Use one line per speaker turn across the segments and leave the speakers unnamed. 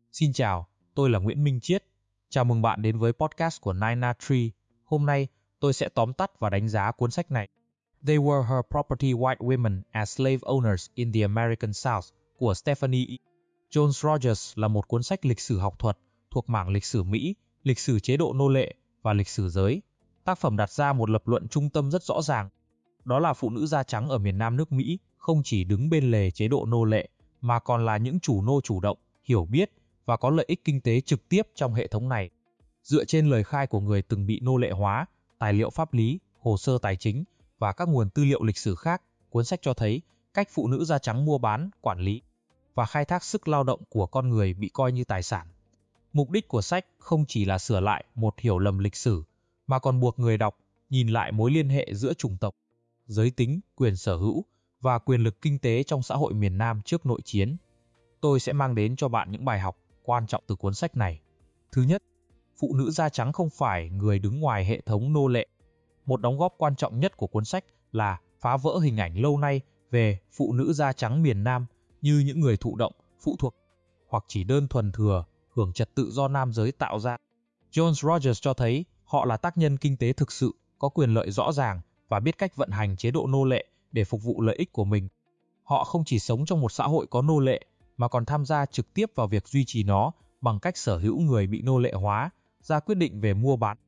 Xin chào, tôi là Nguyễn Minh Chiết. Chào mừng bạn đến với podcast của Nina Tree. Hôm nay, tôi sẽ tóm tắt và đánh giá cuốn sách này. They Were Her Property White Women as Slave Owners in the American South của Stephanie E. Jones Rogers là một cuốn sách lịch sử học thuật thuộc mảng lịch sử Mỹ, lịch sử chế độ nô lệ và lịch sử giới. Tác phẩm đặt ra một lập luận trung tâm rất rõ ràng. Đó là phụ nữ da trắng ở miền Nam nước Mỹ không chỉ đứng bên lề chế độ nô lệ, mà còn là những chủ nô chủ động, hiểu biết và có lợi ích kinh tế trực tiếp trong hệ thống này. Dựa trên lời khai của người từng bị nô lệ hóa, tài liệu pháp lý, hồ sơ tài chính và các nguồn tư liệu lịch sử khác, cuốn sách cho thấy cách phụ nữ da trắng mua bán, quản lý và khai thác sức lao động của con người bị coi như tài sản. Mục đích của sách không chỉ là sửa lại một hiểu lầm lịch sử, mà còn buộc người đọc nhìn lại mối liên hệ giữa chủng tộc, giới tính, quyền sở hữu và quyền lực kinh tế trong xã hội miền Nam trước nội chiến. Tôi sẽ mang đến cho bạn những bài học quan trọng từ cuốn sách này. Thứ nhất, phụ nữ da trắng không phải người đứng ngoài hệ thống nô lệ. Một đóng góp quan trọng nhất của cuốn sách là phá vỡ hình ảnh lâu nay về phụ nữ da trắng miền Nam như những người thụ động, phụ thuộc, hoặc chỉ đơn thuần thừa, hưởng trật tự do nam giới tạo ra. Jones Rogers cho thấy họ là tác nhân kinh tế thực sự, có quyền lợi rõ ràng và biết cách vận hành chế độ nô lệ để phục vụ lợi ích của mình. Họ không chỉ sống trong một xã hội có nô lệ, mà còn tham gia trực tiếp vào việc duy trì nó bằng cách sở hữu người bị nô lệ hóa, ra quyết định về mua bán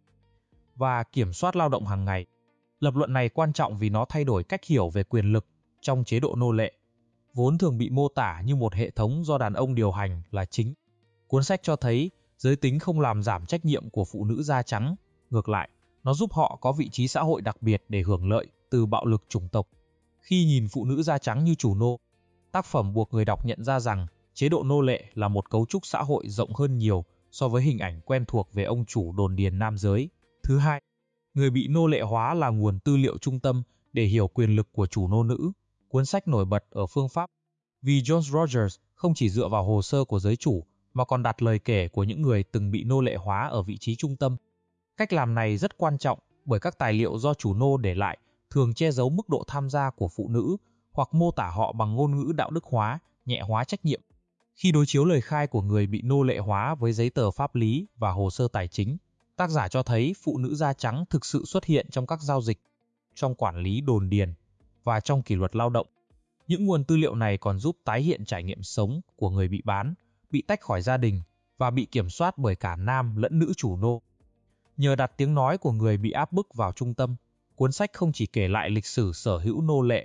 và kiểm soát lao động hàng ngày. Lập luận này quan trọng vì nó thay đổi cách hiểu về quyền lực trong chế độ nô lệ, vốn thường bị mô tả như một hệ thống do đàn ông điều hành là chính. Cuốn sách cho thấy giới tính không làm giảm trách nhiệm của phụ nữ da trắng, ngược lại, nó giúp họ có vị trí xã hội đặc biệt để hưởng lợi từ bạo lực chủng tộc. Khi nhìn phụ nữ da trắng như chủ nô, tác phẩm buộc người đọc nhận ra rằng chế độ nô lệ là một cấu trúc xã hội rộng hơn nhiều so với hình ảnh quen thuộc về ông chủ đồn điền nam giới. Thứ hai, người bị nô lệ hóa là nguồn tư liệu trung tâm để hiểu quyền lực của chủ nô nữ. Cuốn sách nổi bật ở phương pháp vì Jones Rogers không chỉ dựa vào hồ sơ của giới chủ mà còn đặt lời kể của những người từng bị nô lệ hóa ở vị trí trung tâm. Cách làm này rất quan trọng bởi các tài liệu do chủ nô để lại thường che giấu mức độ tham gia của phụ nữ hoặc mô tả họ bằng ngôn ngữ đạo đức hóa, nhẹ hóa trách nhiệm. Khi đối chiếu lời khai của người bị nô lệ hóa với giấy tờ pháp lý và hồ sơ tài chính, tác giả cho thấy phụ nữ da trắng thực sự xuất hiện trong các giao dịch, trong quản lý đồn điền và trong kỷ luật lao động. Những nguồn tư liệu này còn giúp tái hiện trải nghiệm sống của người bị bán, bị tách khỏi gia đình và bị kiểm soát bởi cả nam lẫn nữ chủ nô. Nhờ đặt tiếng nói của người bị áp bức vào trung tâm, cuốn sách không chỉ kể lại lịch sử sở hữu nô lệ,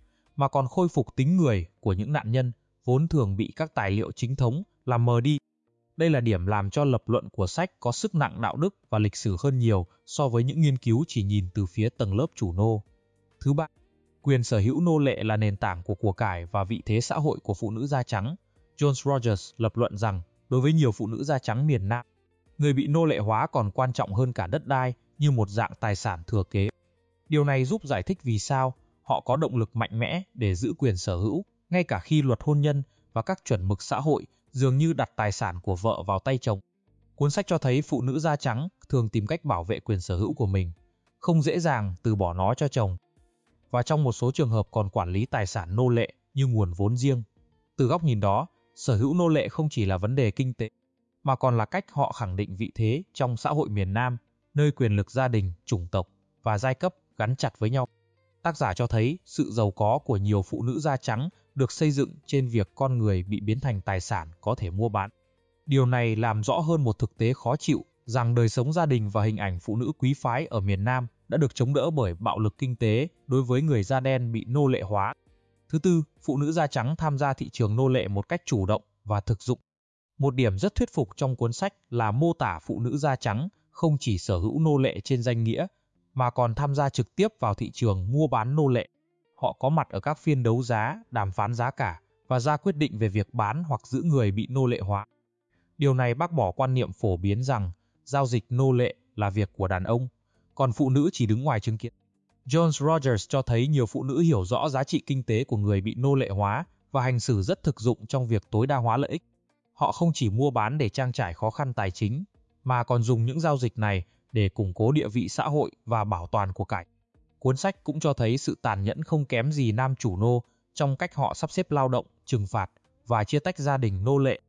mà còn khôi phục tính người của những nạn nhân vốn thường bị các tài liệu chính thống làm mờ đi. Đây là điểm làm cho lập luận của sách có sức nặng đạo đức và lịch sử hơn nhiều so với những nghiên cứu chỉ nhìn từ phía tầng lớp chủ nô. Thứ ba, quyền sở hữu nô lệ là nền tảng của của cải và vị thế xã hội của phụ nữ da trắng. Jones Rogers lập luận rằng, đối với nhiều phụ nữ da trắng miền Nam, người bị nô lệ hóa còn quan trọng hơn cả đất đai như một dạng tài sản thừa kế. Điều này giúp giải thích vì sao họ có động lực mạnh mẽ để giữ quyền sở hữu, ngay cả khi luật hôn nhân và các chuẩn mực xã hội dường như đặt tài sản của vợ vào tay chồng. Cuốn sách cho thấy phụ nữ da trắng thường tìm cách bảo vệ quyền sở hữu của mình, không dễ dàng từ bỏ nó cho chồng, và trong một số trường hợp còn quản lý tài sản nô lệ như nguồn vốn riêng. Từ góc nhìn đó, sở hữu nô lệ không chỉ là vấn đề kinh tế, mà còn là cách họ khẳng định vị thế trong xã hội miền Nam, nơi quyền lực gia đình, chủng tộc và giai cấp gắn chặt với nhau. Tác giả cho thấy sự giàu có của nhiều phụ nữ da trắng được xây dựng trên việc con người bị biến thành tài sản có thể mua bán. Điều này làm rõ hơn một thực tế khó chịu rằng đời sống gia đình và hình ảnh phụ nữ quý phái ở miền Nam đã được chống đỡ bởi bạo lực kinh tế đối với người da đen bị nô lệ hóa. Thứ tư, phụ nữ da trắng tham gia thị trường nô lệ một cách chủ động và thực dụng. Một điểm rất thuyết phục trong cuốn sách là mô tả phụ nữ da trắng không chỉ sở hữu nô lệ trên danh nghĩa, mà còn tham gia trực tiếp vào thị trường mua bán nô lệ. Họ có mặt ở các phiên đấu giá, đàm phán giá cả và ra quyết định về việc bán hoặc giữ người bị nô lệ hóa. Điều này bác bỏ quan niệm phổ biến rằng giao dịch nô lệ là việc của đàn ông, còn phụ nữ chỉ đứng ngoài chứng kiến. Jones Rogers cho thấy nhiều phụ nữ hiểu rõ giá trị kinh tế của người bị nô lệ hóa và hành xử rất thực dụng trong việc tối đa hóa lợi ích. Họ không chỉ mua bán để trang trải khó khăn tài chính, mà còn dùng những giao dịch này để củng cố địa vị xã hội và bảo toàn của cải. Cuốn sách cũng cho thấy sự tàn nhẫn không kém gì nam chủ nô trong cách họ sắp xếp lao động, trừng phạt và chia tách gia đình nô lệ.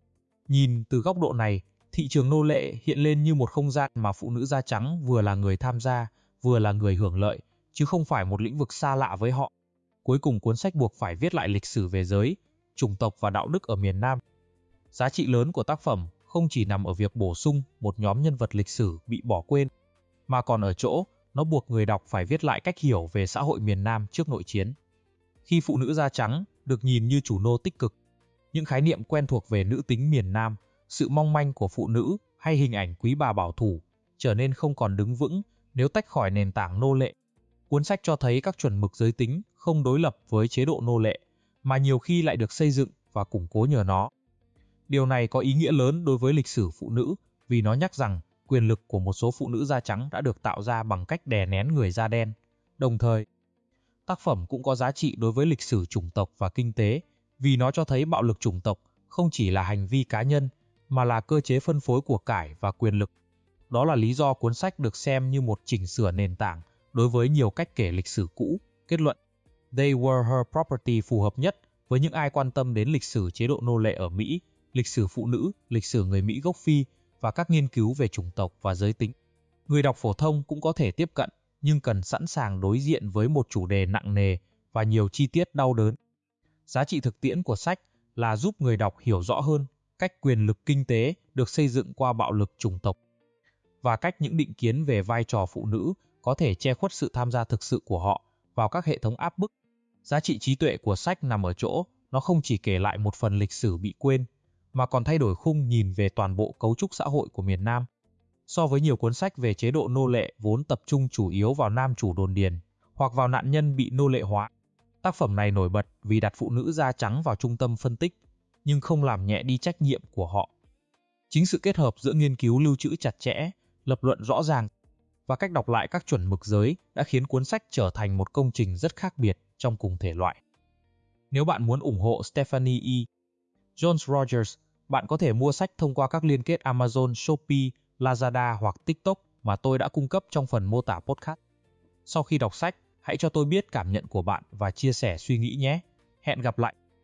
Nhìn từ góc độ này, thị trường nô lệ hiện lên như một không gian mà phụ nữ da trắng vừa là người tham gia, vừa là người hưởng lợi, chứ không phải một lĩnh vực xa lạ với họ. Cuối cùng cuốn sách buộc phải viết lại lịch sử về giới, chủng tộc và đạo đức ở miền Nam. Giá trị lớn của tác phẩm không chỉ nằm ở việc bổ sung một nhóm nhân vật lịch sử bị bỏ quên, mà còn ở chỗ nó buộc người đọc phải viết lại cách hiểu về xã hội miền Nam trước nội chiến. Khi phụ nữ da trắng được nhìn như chủ nô tích cực, những khái niệm quen thuộc về nữ tính miền Nam, sự mong manh của phụ nữ hay hình ảnh quý bà bảo thủ trở nên không còn đứng vững nếu tách khỏi nền tảng nô lệ. Cuốn sách cho thấy các chuẩn mực giới tính không đối lập với chế độ nô lệ, mà nhiều khi lại được xây dựng và củng cố nhờ nó. Điều này có ý nghĩa lớn đối với lịch sử phụ nữ vì nó nhắc rằng quyền lực của một số phụ nữ da trắng đã được tạo ra bằng cách đè nén người da đen. Đồng thời, tác phẩm cũng có giá trị đối với lịch sử chủng tộc và kinh tế vì nó cho thấy bạo lực chủng tộc không chỉ là hành vi cá nhân mà là cơ chế phân phối của cải và quyền lực. Đó là lý do cuốn sách được xem như một chỉnh sửa nền tảng đối với nhiều cách kể lịch sử cũ. Kết luận, They Were Her Property phù hợp nhất với những ai quan tâm đến lịch sử chế độ nô lệ ở Mỹ, lịch sử phụ nữ, lịch sử người Mỹ gốc Phi và các nghiên cứu về chủng tộc và giới tính. Người đọc phổ thông cũng có thể tiếp cận, nhưng cần sẵn sàng đối diện với một chủ đề nặng nề và nhiều chi tiết đau đớn. Giá trị thực tiễn của sách là giúp người đọc hiểu rõ hơn cách quyền lực kinh tế được xây dựng qua bạo lực chủng tộc và cách những định kiến về vai trò phụ nữ có thể che khuất sự tham gia thực sự của họ vào các hệ thống áp bức. Giá trị trí tuệ của sách nằm ở chỗ nó không chỉ kể lại một phần lịch sử bị quên, mà còn thay đổi khung nhìn về toàn bộ cấu trúc xã hội của miền Nam. So với nhiều cuốn sách về chế độ nô lệ vốn tập trung chủ yếu vào nam chủ đồn điền hoặc vào nạn nhân bị nô lệ hóa, tác phẩm này nổi bật vì đặt phụ nữ da trắng vào trung tâm phân tích, nhưng không làm nhẹ đi trách nhiệm của họ. Chính sự kết hợp giữa nghiên cứu lưu trữ chặt chẽ, lập luận rõ ràng và cách đọc lại các chuẩn mực giới đã khiến cuốn sách trở thành một công trình rất khác biệt trong cùng thể loại. Nếu bạn muốn ủng hộ Stephanie E. Jones Rogers, bạn có thể mua sách thông qua các liên kết Amazon, Shopee, Lazada hoặc TikTok mà tôi đã cung cấp trong phần mô tả podcast. Sau khi đọc sách, hãy cho tôi biết cảm nhận của bạn và chia sẻ suy nghĩ nhé. Hẹn gặp lại!